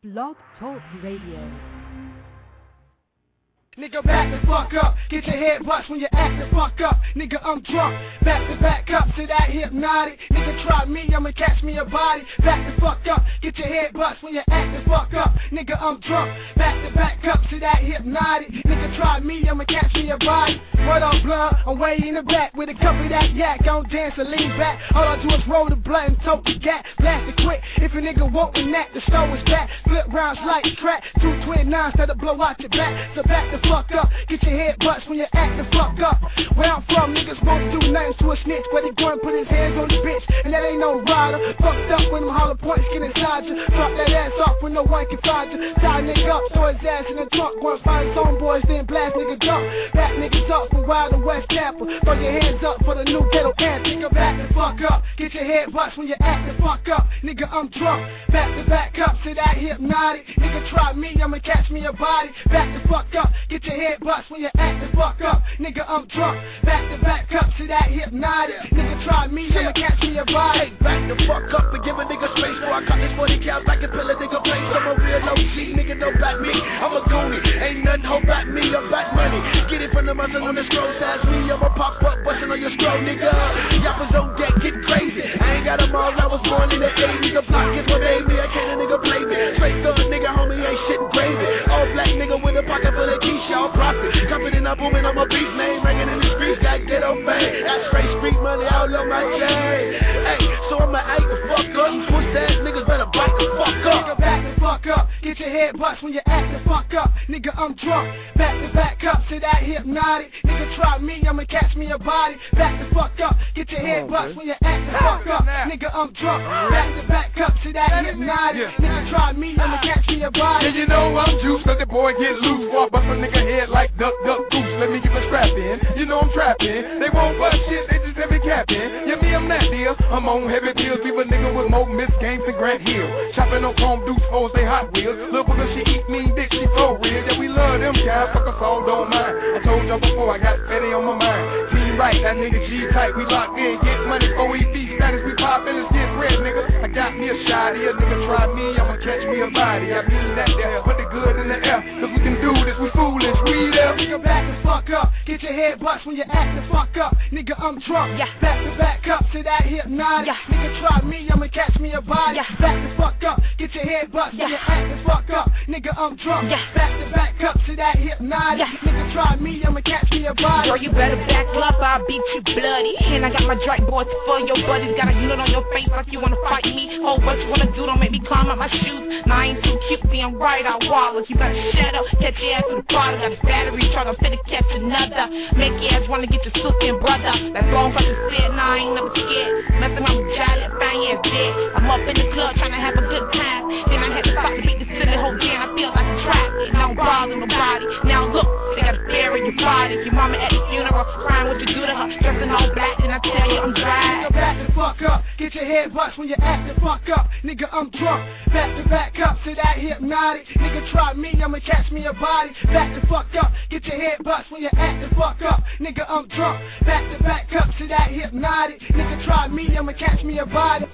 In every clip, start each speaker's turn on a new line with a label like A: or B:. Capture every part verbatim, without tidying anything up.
A: Blog Talk Radio.
B: Nigga, back the fuck up. Get your head bust when you act the fuck up. Nigga, I'm drunk. Back to back up to that hypnotic. Nigga, try me, I'ma catch me a body. Back the fuck up. Get your head bust when you act the fuck up. Nigga, I'm drunk. Back to back up to that hypnotic. Nigga, try me, I'ma catch me a body. What up, blood? I'm way in the back with a cup of that yak. I don't dance or lean back. All I do is roll the blunt and tote the gat. Blast it quick. If a nigga won't that, the store is back. Flip rounds like track. Two twin nines that'll blow out your back. So back the fuck up. Get your head bust when you act the fuck up. Where I'm from, niggas won't do nothing to a snitch, but he go and put his hands on the bitch, and that ain't no rider. Fucked up when them hollow points get inside you. Drop that ass off when no one can find you. Tie a nigga up, throw his ass in the trunk. Go and find his own boys, then blast nigga jump. Back niggas up from Wild and West Tampa. Throw your hands up for the new ghetto ant. Nigga, back the fuck up. Get your head bust when you act the fuck up. Nigga, I'm drunk. Back to back up to that hypnotic. Nigga, try me, I'ma catch me a body. Back the fuck up. Get your head bust when you act the fuck up. Nigga, I'm drunk. Back to back up to that hypnotic. Nigga, try me, I'ma catch me a body.
C: Hey, back the fuck up and give a nigga space before I cut this forty cows like a pill a nigga place. I'm a real O G, nigga, don't back me. I'm a goonie, ain't nothing hold back me. I'm back money. Get it from the muscle on the scroll. Size me, I'ma pop up, bustin' on your scroll, nigga. Yappers on deck, get crazy. I ain't got them all, I was born in the eighties. The block is what made me, I can't a nigga play me. Straight thug nigga, homie, ain't shit gravy. All black nigga with a pocket full of keys, y'all profit. Confident I'm booming, I'm a beast, name ringing in the streets, got ghetto fame. Got straight street money all on my chain. Hey, so I'ma act the fuck up. Push ass niggas better back the fuck up.
B: Nigga, back the fuck up. Get your head bust when you act the fuck up. Nigga, I'm drunk. Back to back up to that hypnotic. Nigga, try me, I'ma catch me a body. Back the fuck up. Get your head bust when you act the fuck up. Nigga, I'm drunk. Back to back up to that hypnotic. Nigga, try me, I'ma catch me a body.
D: Yeah, you know I'm juice, let the boy get loose. Walk bust a nigga head like duck, duck, goose. Let me get my strap in. You know I'm trapping. They won't bust shit, they just heavy capping. Yeah, me, I'm that deal. I'm on heavy pills. Leave a nigga with more miss games than Grant Hill. Chopping on chrome deuce foes, they Hot Wheels. Look, because she eat mean dick, she so real. Yeah, we love them guys. Fuck us all, don't mind. I told y'all before, I got Fetty on my mind. Team right, that nigga G tight. We locked in, get money, O E D status. We pop in, let's get red, nigga. I got me a shot here, nigga. Try me, I'ma catch me a body. I mean that there. Put the good in the air, cause we can do this. We foolish, we there.
B: Nigga, back the fuck up. Get your head bust when you act the fuck up. Nigga, I'm drunk. Yeah. Back to back up to that hypnotic. Yeah. Nigga, try me, I'ma catch me a body. Yeah. Back the fuck up. Get your head bust yeah. when you act the fuck up. Nigga, I'm drunk. Yeah. Back to back up to that hypnotic. Yeah. Nigga, try me, I'ma catch me a body.
E: Girl, you better back up, I'll beat you bloody. And I got my Drake boys for your buddies. Got a unit on your face like you wanna fight me. Oh, what you wanna do, don't make me climb up my shoes. Nah, I ain't too cute, see I'm right, I'll wallace. You better shut up, catch your ass to the bottom. Got a battery truck, I'm finna catch another. Make your ass wanna get your sister and brother. That's long fucking said, nah, I ain't never scared. Messing around with Charlie, find your ass dead. I'm up in the club trying to have a good time. Then I had to stop to beat the silly whole game. I feel like a trap, and I don't bother nobody. Now look, they got a scare in your body. Your mama at the funeral, crying what you do to her. Dressing all black, and I tell you I'm dry.
B: Nigga, back the fuck up. Get your head bust when you act the fuck up. Nigga, I'm drunk. Back to back up to that hypnotic. Nigga, try me, I'ma catch me a body. Back the fuck up. Get your head bust when you act the fuck up. Nigga, I'm drunk. Back to back up to that hypnotic. Nigga, try me, I'ma catch me a body.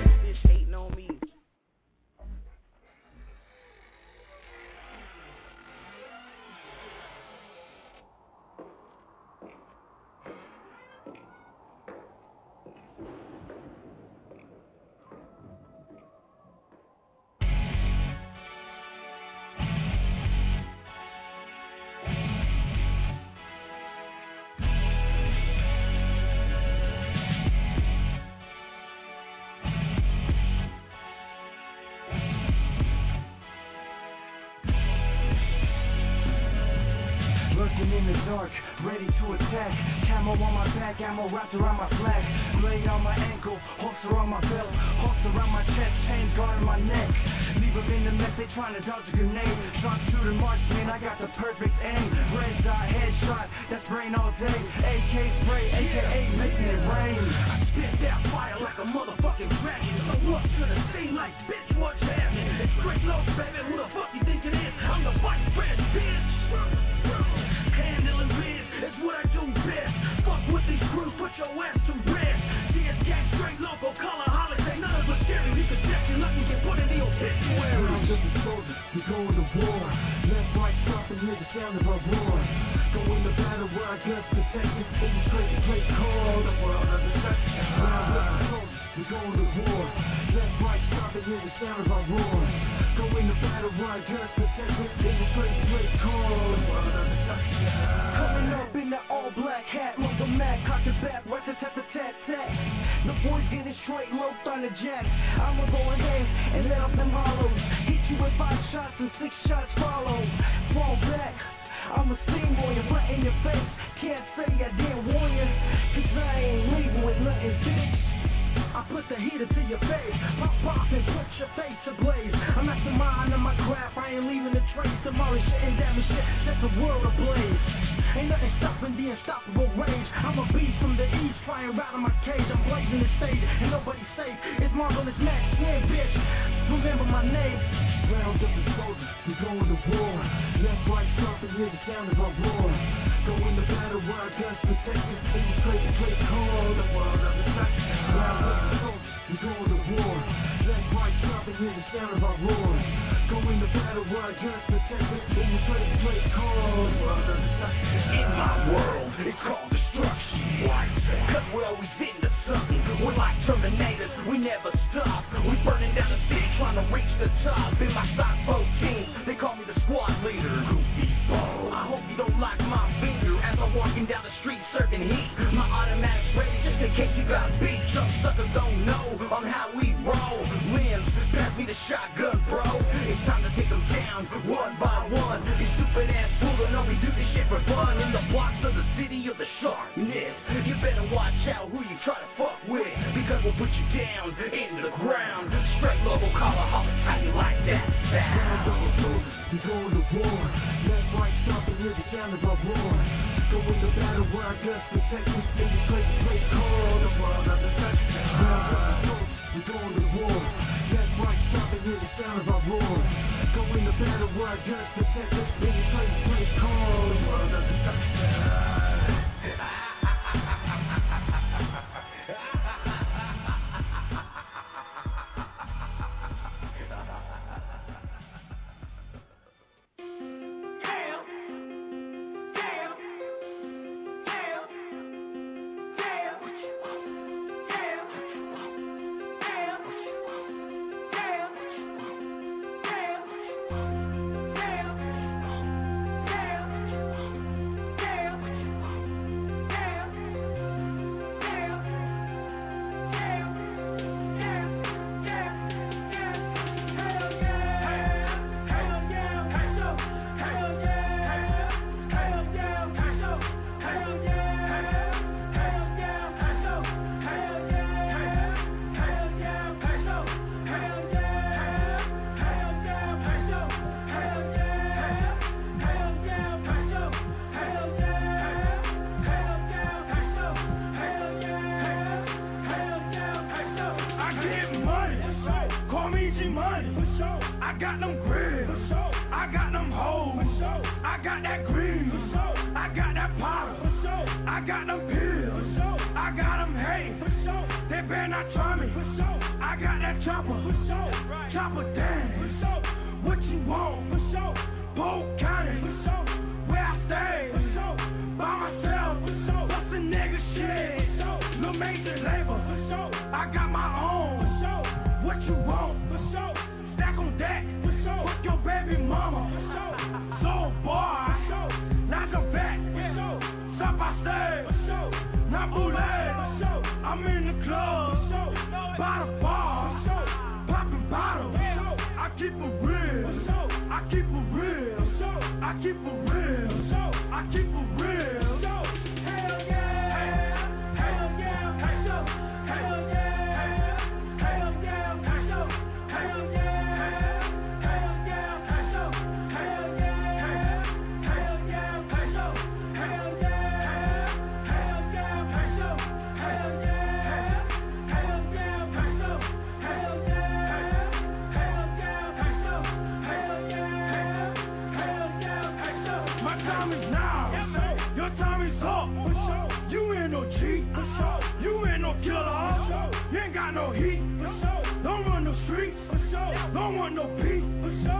F: In the dark, ready to attack. Camo on my back, ammo wrapped around my flag. Blade on my ankle, holster on my belt. Holster around my chest, chain guarding my neck. Leave them in the mess, they trying to dodge a grenade. Sharp shooter marksman, I got the perfect aim. Red dot, headshot, that's brain all day. A K spray, A K A making it rain. I spit that fire like a motherfucking dragon. So what's gonna seem like, bitch, what's happening? It's Greg Lowe's, baby, who the fuck you think it is? I'm the vice president, bitch. Handling biz is what I do best. Fuck with these crews, put your ass to rest. C S K straight local, color holiday, none of us scary. You can check your luck and get put in the obituary. of the soldiers, we going to war. Left, right, stop and hear the sound of our roar. Going to battle where our guns protected. In the crazy place called the world of destruction. Round with the soldiers, we going to war. Left, right, stop and hear the sound of our roar. Going to battle where our guns protected. In the crazy place called the world of destruction. Coming up in that all black hat, look the Mac, cock it back, right to tat tat tat. The boys getting straight, low thunder jack. I'ma go ahead and let up them hollows. Hit you with five shots and six shots follow. Fall back, I'm a steamboy, you're flat in your face. Can't say I didn't warn you, cause I ain't leaving with nothing, bitch. I put the heater to your face, pop pop and put your face ablaze. I'm at the mind of my craft, I ain't leaving a trace. Tomorrow shit and damage shit, set the world ablaze. Ain't nothing stopping the unstoppable rage. I'm a beast from the east, flying right in my cage. I'm blazing the stage, and nobody's safe. It's Marvelous Max, yeah, bitch. Remember my name. Round up the soldiers, we going to war. Left, right, stop and hear the sound of our roar. Going to battle where our guns protected. In the crazy place called the world of destruction. Round up the soldiers, we going to war. Left, right, stop and hear the sound of our roar. Going to battle where our guns protected. In the crazy place called the world of destruction.
C: In my world, it's called destruction. Why? Cause we're always into something. We're like Terminators, we never stop. We burning down the city, trying to reach the top. In my stock fourteen, they call me the squad leader. Goofy ball. I hope you don't like my finger as I'm walking down the street serving heat. My automatic's ready just in case you got beat. Some suckers don't know on how we roll. Limbs, pass me the shotgun, bro. It's time to take them down one by one. These stupid ass fools don't know we do this shit for fun. In the blocks of the city of the sharpness, you better watch out who you try to fuck with, because we'll put you down into the ground. Straight local collar holler, how you like that sound?
F: We going to war. Left, right, stop and hear the sound of our roar. Going to battle where our guns protected. In the crazy place called the world of destruction. Round up the soldiers, we going to war. Left, right, stop and hear the sound of our roar. Going to battle where our guns protected. In the crazy place called the world of destruction.
G: Don't want no peace.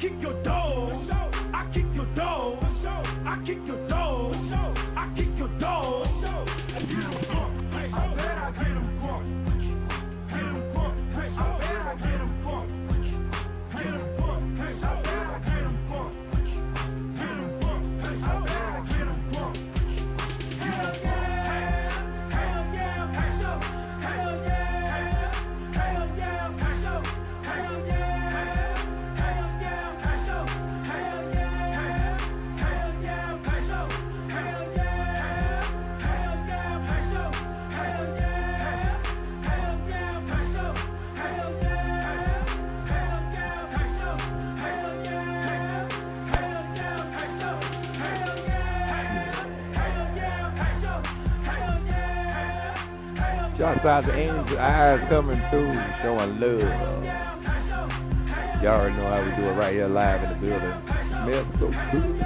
C: kick your dog. I kick your dog. I kick your dog. I kick your dog. I get him drunk. I bet I get him drunk. Get him drunk. I bet I get him drunk. Get him drunk. I bet I get him drunk. Get him drunk. I bet I get him drunk. Hell yeah. Hell yeah. Hell yeah. Hell yeah. Hell yeah. Hell yeah. Hell yeah. Hell yeah. Hell yeah. Hell yeah. Hell yeah. Hell
G: Shouts out to Angel Eyes coming through, showing love. Y'all already know how we do it right here live in the building. Smells so good.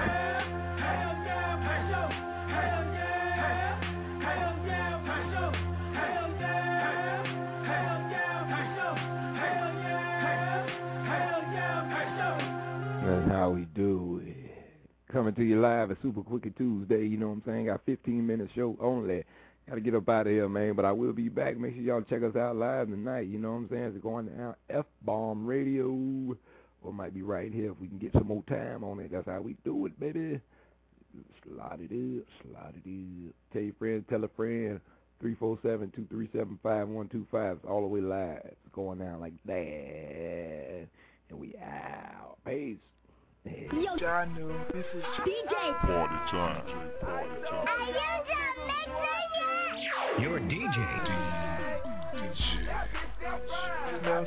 G: That's how we do it. Coming to you live at Super Quickie Tuesday, you know what I'm saying? Got fifteen minute show only. Got to get up out of here, man, but I will be back. Make sure y'all check us out live tonight, you know what I'm saying? It's going down F-Bomb Radio, or might be right here if we can get some more time on it. That's how we do it, baby. Slide it up, slide it up. Tell your friend, tell a friend. three four seven, two three seven, five one two five. It's all the way live. It's going down like that. And we out. Peace.
H: Yo,
C: I knew this is
H: D J.
I: Party time. Party time.
H: Are you done mixing yet?
J: Your D J.
C: That bitch still fine. That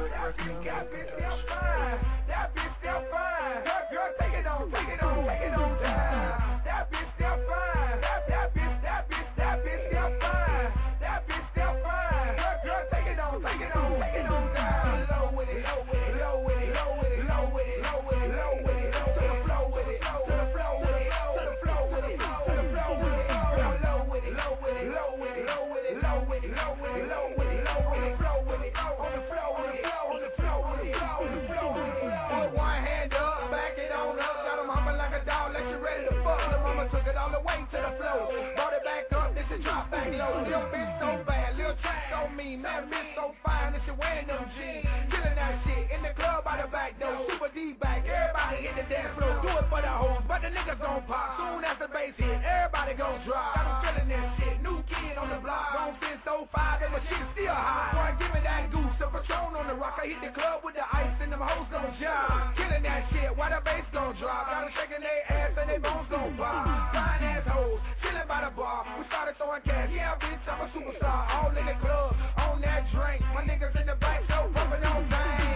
C: bitch still fine. Girl, take it on, take it on, take it on down. That bitch still fine. That that bitch, that bitch, that bitch still fine. That bitch still fine. Girl, take it on, take it on, take it on down. Low with it, low with it, low with it, low with it, low with it, low with it, low with it, to the flow with it, to the flow with it, to the flow with it, to the flow with it. Girl, low with it, low with it, low with it, low with it, low with it, low with it, low with it, low with it, flow with it, on the flow with it, on the flow with it, on the flow with it. Put one hand up, back it on up, got 'em humming like a dog, let you ready to fuck. Lil' mama took it all the way to the floor, brought it back up, this is drop back low. Lil' bitch so bad, lil' chick so mean, man bitch so fine, this shit wearing them jeans, killing that shit in the club by the back door, super D back, everybody hit the dance floor, do it for the hoes, but the niggas gon' pop. Soon as the bass hit, everybody gon' drop. Got 'em feeling that shit, new kid on the block, gon' fit so fire that my shit still hot. Boy, give me that goose, the Patron on the rock, I hit the club with the ice and them hoes gon' job. Killing that shit, while the bass gon' drop, got 'em shaking their ass and their bones gon' pop. Fine ass hoes, chillin' by the bar, we started throwing cash, yeah bitch, I'm a superstar, all in the club, on that drink, my niggas in the back, so pumping on bang.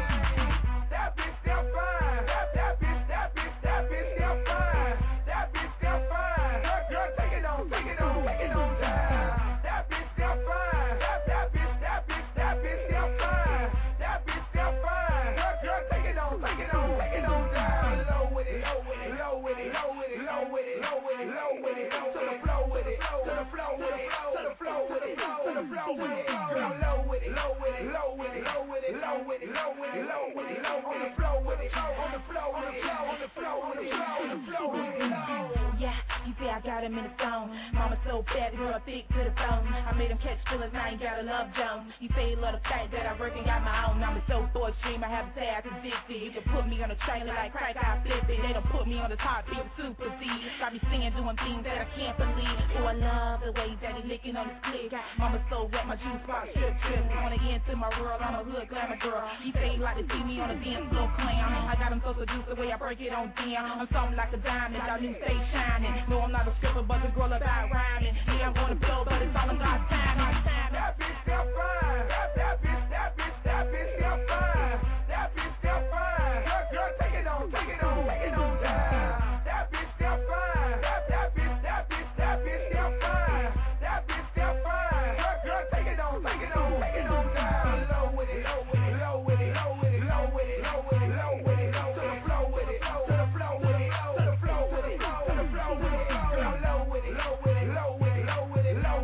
C: That bitch still fine, that, that bitch, that bitch, that bitch still fine, that bitch still fine, girl, girl, take it on, take it on, take it on down. That bitch still fine, that, that bitch, that bitch, that bitch still fine, that bitch still fine, girl, girl, take it on, take it on, take it on down. Low with it, low with it, low with it, low with it, low with it, low with it, low with it, to the flow with it, to the flow with it, to the flow with it, to the flow with it, girl, low with it, low with it, low with it, low with it, low with it, low with it, low with it, low on the flow with it, on the flow, on the flow, on the flow, on the flow, on the flow with it.
E: Yeah, you say I got him in the phone. Mama so bad, girl thick to the bone. I made him catch feelings, now ain't gotta love Jones. You say you love the fact that I work and got my own. I'm a so for a stream, I have to say I can addicted. You can put me on a trailer like crack, I flip it. They don't put me on the top, beat super D. Got me singing, doing things that I can't believe. Oh, I love the way that he licking on his clip. Mama so wet, my juice box trip trip. Wanna get into my world, I'm a hood glamour girl. He say he like to see me on the dance floor clown. I got him so seduced the way I break it on down. I'm something like a diamond, y'all need to stay shining. No, I'm not a stripper, but the girl about rhyming. Yeah, I'm gonna blow, but it's all about time.
C: That bitch still fine. That, that bitch, that bitch, that bitch still fine. That bitch still fine. Girl, girl, take it on, take it on, take it on down. That bitch still fine. That, that bitch, that bitch, that bitch still fine. That bitch still fine. Girl, girl, take it on, take it on, take it on down. Low with it, low with it, low with it, low with it, low with it, low with it, low with it, to the flow with it, to the flow with it, to the flow with it, to the flow with it. Girl, low with it, low with it, low with it, low with it, low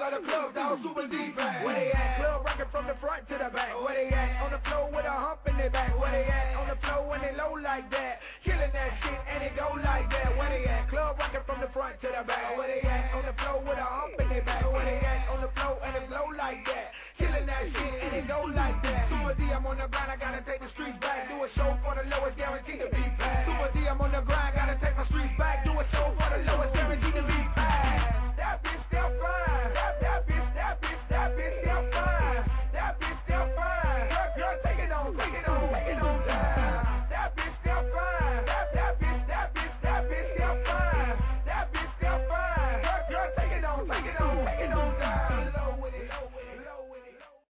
C: of the club, dog, super deep back. Where they at? Club rockin' from the front to the back. Where they at? On the floor with a hump in their back. Where they at? On the floor when they low like that. Killing that shit and it go like that. Where they at? Club rockin' from the front to the back. Where they at? On the floor with a hump in their back. Where they at? On the floor and it blow like that. Killing that shit and it go like that. Super D, I'm on the grind, I gotta take the streets back. Do a show for the lowest, guaranteed to be packed. Super D, I'm on the grind, gotta